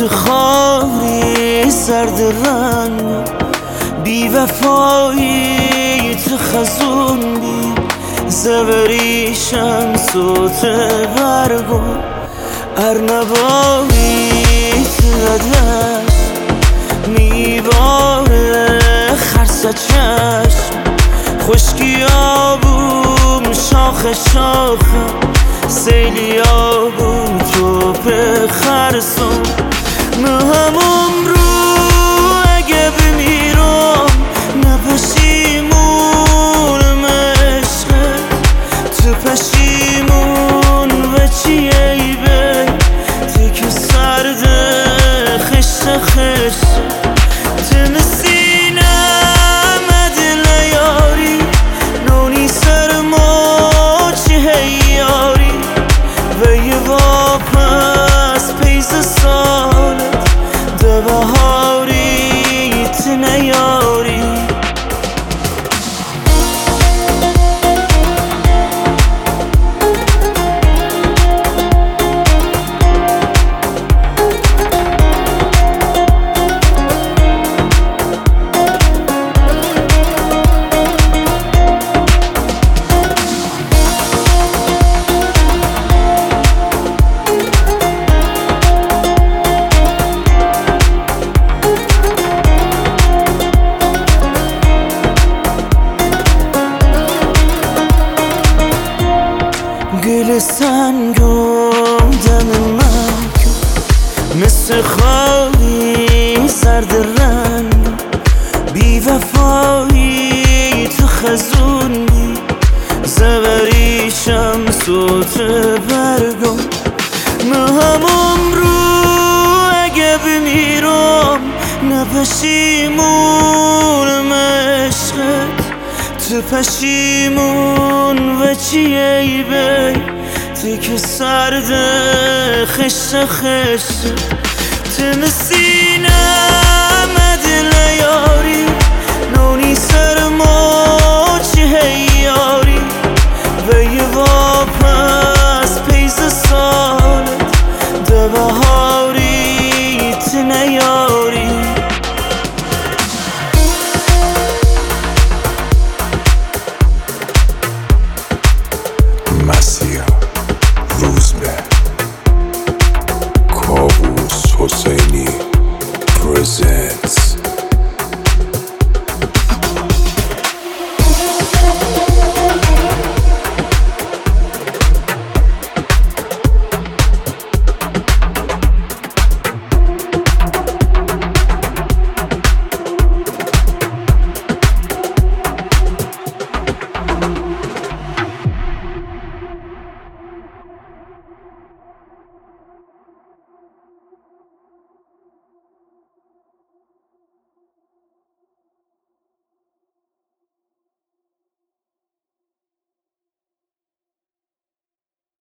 مثل خاری سرد رنگ بی وفایی تو خزون بی زبریشم صوت برگو ارنبایی تو دست میباره خرس چشم خشکی آبوم شاخ شاخه سیلی آبوم تو به خرسون همون رو اگه بمیرم نپشیمونم عشقت تو پشیمون و چیه ای به تو که سرده خشت خشت تو نسینم دل یاری نونی سر ما چی هیاری و یه واپس پیز سالت ده بهاری تو نیاری گل سنگم دم من مثل خالی سرد رنگ بی وفایی تو خزونی زبریشم صوت برگم همون رو اگه بمیرم نپشیمونم عشقت تو پشیمون و چیه ای بی تو که سرده خشت خشت تو نسینم دل یاری نونی سر ما چی هیاری و یه واپس پیز سالت ده بهاری تو نیاری مسیح روزبه کاووس حسینی پرزنت